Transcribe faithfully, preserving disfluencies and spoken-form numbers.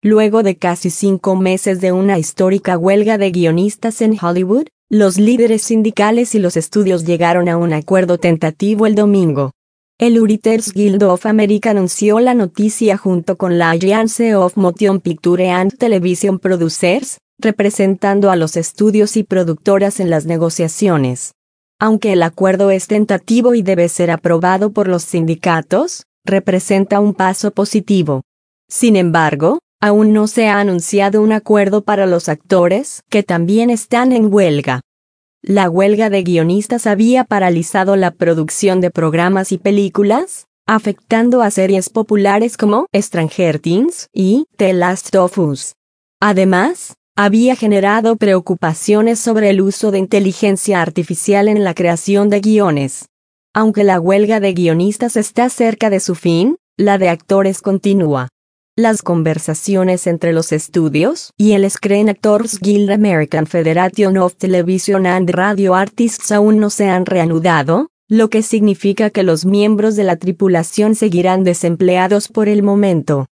Luego de casi cinco meses de una histórica huelga de guionistas en Hollywood, los líderes sindicales y los estudios llegaron a un acuerdo tentativo el domingo. El Writers Guild of America anunció la noticia junto con la Alliance of Motion Picture and Television Producers, representando a los estudios y productoras en las negociaciones. Aunque el acuerdo es tentativo y debe ser aprobado por los sindicatos, representa un paso positivo. Sin embargo, aún no se ha anunciado un acuerdo para los actores, que también están en huelga. La huelga de guionistas había paralizado la producción de programas y películas, afectando a series populares como Stranger Things y The Last of Us. Además, había generado preocupaciones sobre el uso de inteligencia artificial en la creación de guiones. Aunque la huelga de guionistas está cerca de su fin, la de actores continúa. Las conversaciones entre los estudios y el Screen Actors Guild American Federation of Television and Radio Artists aún no se han reanudado, lo que significa que los miembros de la tripulación seguirán desempleados por el momento.